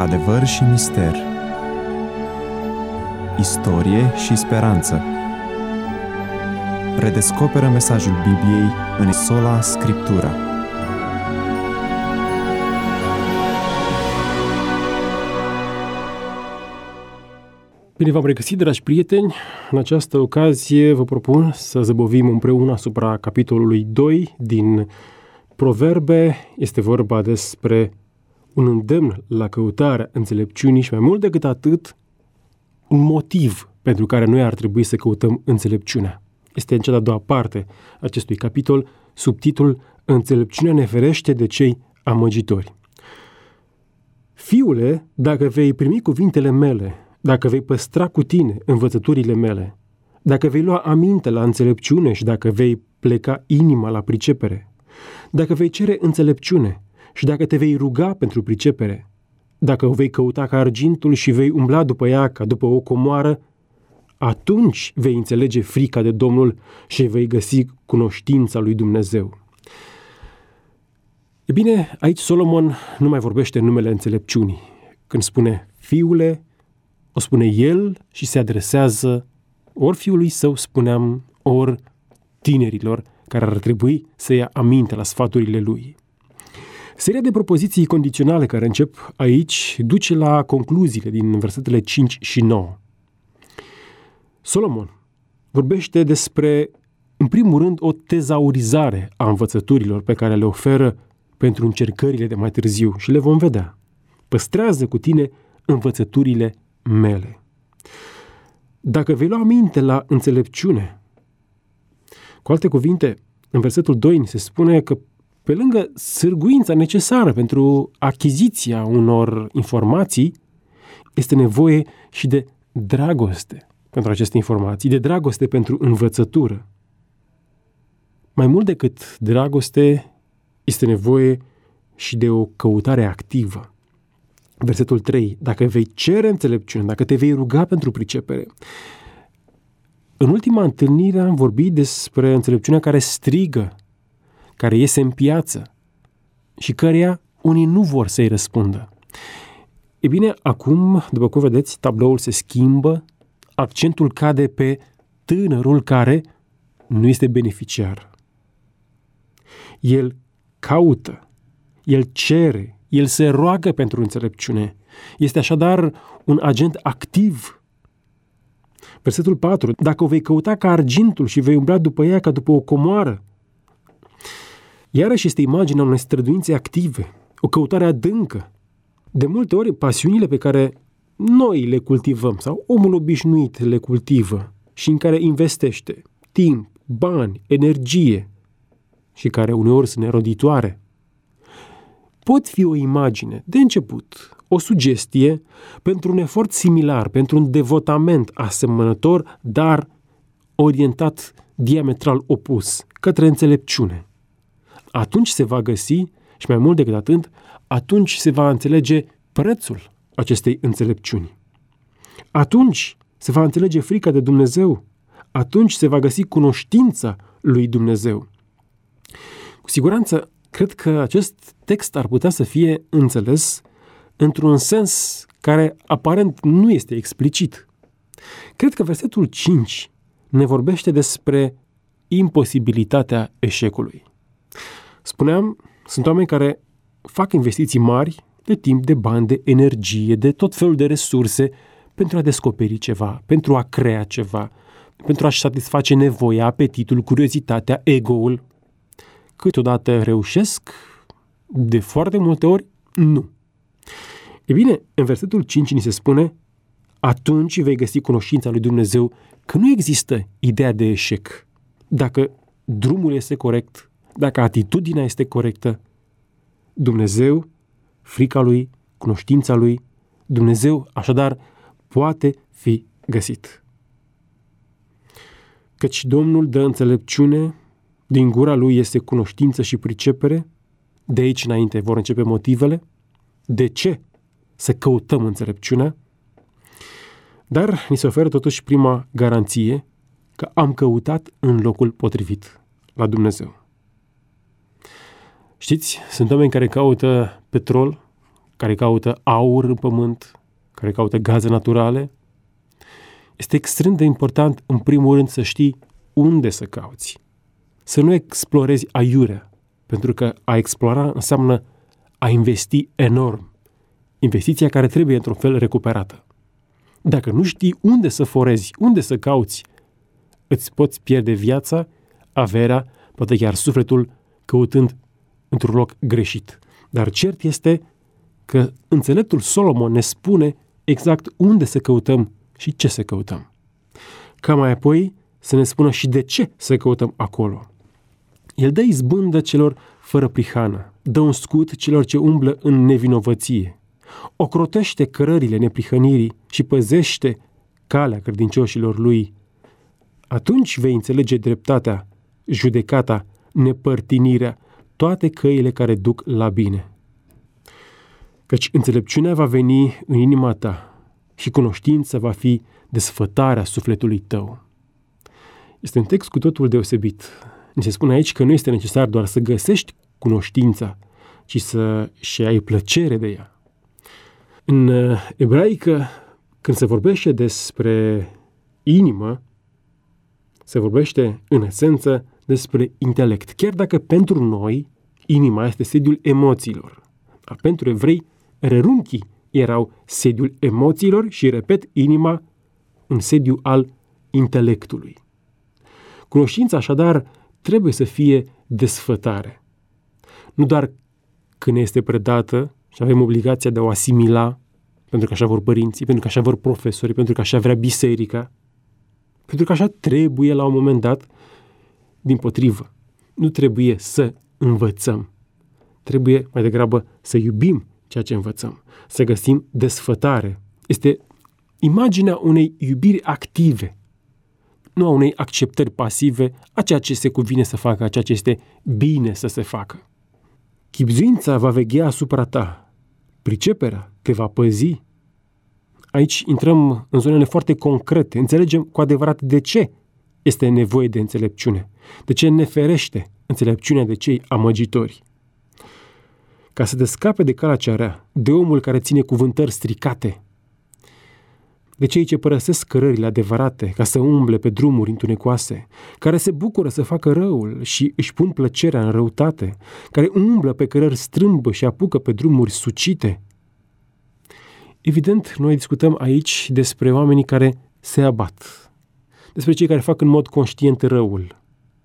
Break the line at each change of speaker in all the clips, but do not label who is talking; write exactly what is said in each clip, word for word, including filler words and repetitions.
Adevăr și mister, istorie și speranță. Redescoperă mesajul Bibliei în Sola Scriptura.
Bine v-am regăsit, dragi prieteni! În această ocazie vă propun să zăbovim împreună asupra capitolului doi din Proverbe. Este vorba despre un îndemn la căutarea înțelepciunii și, mai mult decât atât, un motiv pentru care noi ar trebui să căutăm înțelepciunea. Este în cea de-a doua parte acestui capitol, subtitlul Înțelepciunea ne ferește de cei amăgitori. Fiule, dacă vei primi cuvintele mele, dacă vei păstra cu tine învățăturile mele, dacă vei lua aminte la înțelepciune și dacă vei pleca inima la pricepere, dacă vei cere înțelepciune și dacă te vei ruga pentru pricepere, dacă o vei căuta ca argintul și vei umbla după ea ca după o comoară, atunci vei înțelege frica de Domnul și vei găsi cunoștința lui Dumnezeu. E bine, aici Solomon nu mai vorbește în numele înțelepciunii. Când spune fiule, o spune el și se adresează ori fiului său, spuneam, ori tinerilor care ar trebui să ia aminte la sfaturile lui. Seria de propoziții condiționale care încep aici duce la concluziile din versetele cinci și nouă. Solomon vorbește despre, în primul rând, o tezaurizare a învățăturilor pe care le oferă pentru încercările de mai târziu și le vom vedea. Păstrează cu tine învățăturile mele. Dacă vei lua aminte la înțelepciune, cu alte cuvinte, în versetul doi ni se spune că pe lângă sârguința necesară pentru achiziția unor informații, este nevoie și de dragoste pentru aceste informații, de dragoste pentru învățătură. Mai mult decât dragoste, este nevoie și de o căutare activă. Versetul trei. Dacă vei cere înțelepciune, dacă te vei ruga pentru pricepere. În ultima întâlnire am vorbit despre înțelepciunea care strigă, care iese în piață și căreia unii nu vor să-i răspundă. E bine, acum, după cum vedeți, tabloul se schimbă, accentul cade pe tânărul care nu este beneficiar. El caută, el cere, el se roagă pentru înțelepciune. Este așadar un agent activ. Versetul patru. Dacă o vei căuta ca argintul și vei umbla după ea ca după o comoară. Iarăși este imaginea unei străduințe active, o căutare adâncă. De multe ori, pasiunile pe care noi le cultivăm sau omul obișnuit le cultivă și în care investește timp, bani, energie și care uneori sunt neroditoare, pot fi o imagine de început, o sugestie pentru un efort similar, pentru un devotament asemănător, dar orientat diametral opus, către înțelepciune. Atunci se va găsi, și mai mult decât atât, atunci se va înțelege prețul acestei înțelepciuni. Atunci se va înțelege frica de Dumnezeu. Atunci se va găsi cunoștința lui Dumnezeu. Cu siguranță, cred că acest text ar putea să fie înțeles într-un sens care aparent nu este explicit. Cred că versetul cinci ne vorbește despre imposibilitatea eșecului. Spuneam, sunt oameni care fac investiții mari de timp, de bani, de energie, de tot felul de resurse pentru a descoperi ceva, pentru a crea ceva, pentru a-și satisface nevoia, apetitul, curiozitatea, ego-ul. Câteodată reușesc, de foarte multe ori nu. E bine, în versetul cinci ni se spune: atunci vei găsi cunoștința lui Dumnezeu, că nu există ideea de eșec. Dacă drumul este corect, dacă atitudinea este corectă, Dumnezeu, frica lui, cunoștința lui, Dumnezeu, așadar, poate fi găsit. Căci Domnul dă înțelepciune, din gura lui este cunoștință și pricepere, de aici înainte vor începe motivele. De ce să căutăm înțelepciunea? Dar ni se oferă totuși prima garanție că am căutat în locul potrivit, la Dumnezeu. Știți, sunt oameni care caută petrol, care caută aur în pământ, care caută gaze naturale. Este extrem de important, în primul rând, să știi unde să cauți. Să nu explorezi aiurea, pentru că a explora înseamnă a investi enorm. Investiția care trebuie, într-un fel, recuperată. Dacă nu știi unde să forezi, unde să cauți, îți poți pierde viața, averea, poate chiar sufletul, căutând într-un loc greșit. Dar cert este că înțeleptul Solomon ne spune exact unde să căutăm și ce să căutăm. Ca mai apoi să ne spună și de ce să căutăm acolo. El dă izbândă celor fără prihană, dă un scut celor ce umblă în nevinovăție, ocrotește cărările neprihănirii și păzește calea credincioșilor lui. Atunci vei înțelege dreptatea, judecata, nepărtinirea, toate căile care duc la bine. Căci înțelepciunea va veni în inima ta și cunoștința va fi desfătarea sufletului tău. Este un text cu totul deosebit. Ni se spune aici că nu este necesar doar să găsești cunoștința, ci să și ai plăcere de ea. În ebraică, când se vorbește despre inimă, se vorbește în esență despre intelect. Chiar dacă pentru noi inima este sediul emoțiilor. Dar pentru evrei, rerunchii erau sediul emoțiilor și, repet, inima un sediu al intelectului. Cunoștința, așadar, trebuie să fie desfătare. Nu doar când este predată și avem obligația de a o asimila, pentru că așa vor părinții, pentru că așa vor profesorii, pentru că așa vrea biserica, pentru că așa trebuie la un moment dat. Dimpotrivă, nu trebuie să învățăm. Trebuie mai degrabă să iubim ceea ce învățăm, să găsim desfătare. Este imaginea unei iubiri active, nu a unei acceptări pasive a ceea ce se cuvine să facă, a ceea ce este bine să se facă. Chibzuința va veghea asupra ta, priceperea te va păzi. Aici intrăm în zonele foarte concrete, înțelegem cu adevărat de ce este nevoie de înțelepciune, de ce ne ferește înțelepciunea de cei amăgitori. Ca să te scape de calea cea rea, de omul care ține cuvântări stricate, de cei ce părăsesc cărările adevărate ca să umble pe drumuri întunecoase, care se bucură să facă răul și își pun plăcerea în răutate, care umblă pe cărări strâmbă și apucă pe drumuri sucite. Evident, noi discutăm aici despre oamenii care se abat, despre cei care fac în mod conștient răul,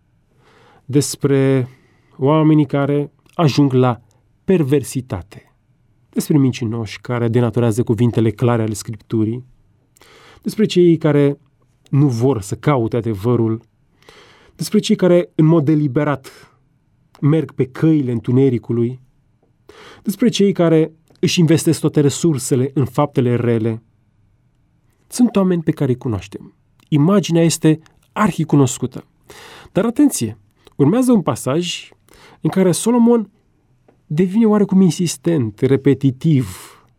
despre oamenii care ajung la perversitate, despre mincinoși care denaturează cuvintele clare ale Scripturii, despre cei care nu vor să caute adevărul, despre cei care în mod deliberat merg pe căile întunericului, despre cei care își investesc toate resursele în faptele rele. Sunt oameni pe care îi cunoaștem. Imaginea este arhicunoscută. Dar atenție, urmează un pasaj în care Solomon devine oarecum insistent, repetitiv.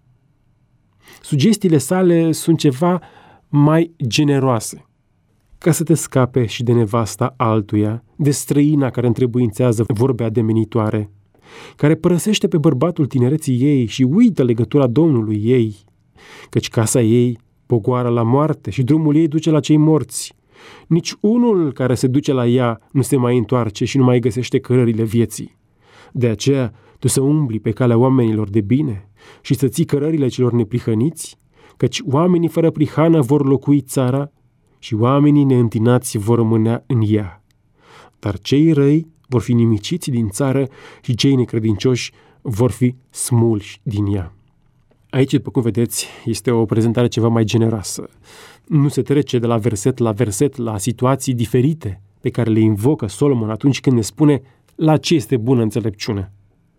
Sugestiile sale sunt ceva mai generoase. Ca să te scape și de nevasta altuia, de străina care întrebuințează vorbe ademenitoare, care părăsește pe bărbatul tinereții ei și uită legătura Domnului ei, căci casa ei pogoară la moarte și drumul ei duce la cei morți. Nici unul care se duce la ea nu se mai întoarce și nu mai găsește cărările vieții. De aceea, tu să umbli pe calea oamenilor de bine și să ții cărările celor neprihăniți, căci oamenii fără prihană vor locui țara și oamenii neîntinați vor rămânea în ea. Dar cei răi vor fi nimiciți din țară și cei necredincioși vor fi smulși din ea. Aici, după cum vedeți, este o prezentare ceva mai generoasă. Nu se trece de la verset la verset la situații diferite pe care le invocă Solomon atunci când ne spune la ce este bună înțelepciune.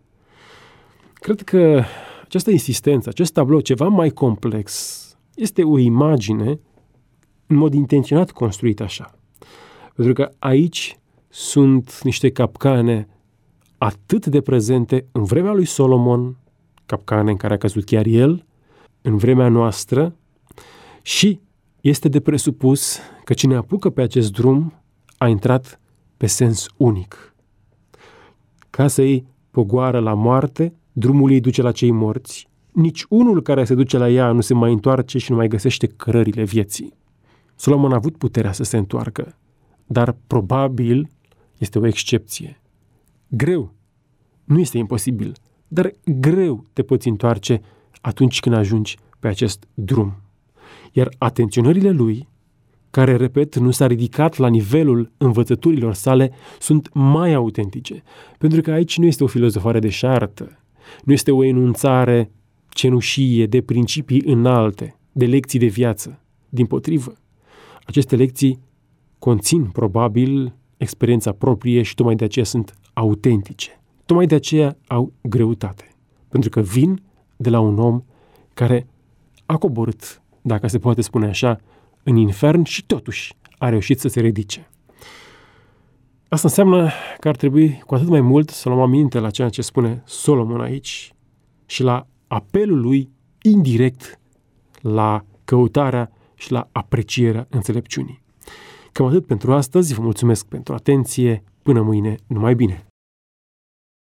Cred că această insistență, acest tablou ceva mai complex, este o imagine în mod intenționat construită așa. Pentru că aici sunt niște capcane atât de prezente în vremea lui Solomon, capcane în care a căzut chiar el, în vremea noastră, și este de presupus că cine apucă pe acest drum a intrat pe sens unic. Casa ei pogoară la moarte, drumul ei duce la cei morți nici unul care se duce la ea nu se mai întoarce și nu mai găsește cărările vieții. Solomon a avut puterea să se întoarcă, dar probabil este o excepție. Greu. Nu este imposibil, dar greu te poți întoarce atunci când ajungi pe acest drum. Iar atenționările lui, care, repet, nu s-a ridicat la nivelul învățăturilor sale, sunt mai autentice, pentru că aici nu este o filozofare deșartă, nu este o enunțare cenușie de principii înalte, de lecții de viață. Dimpotrivă, aceste lecții conțin, probabil, experiența proprie și tocmai de aceea sunt autentice. Tocmai de aceea au greutate, pentru că vin de la un om care a coborât, dacă se poate spune așa, în infern și totuși a reușit să se ridice. Asta înseamnă că ar trebui cu atât mai mult să luăm aminte la ceea ce spune Solomon aici și la apelul lui indirect la căutarea și la aprecierea înțelepciunii. Cam atât pentru astăzi, vă mulțumesc pentru atenție, până mâine, numai bine!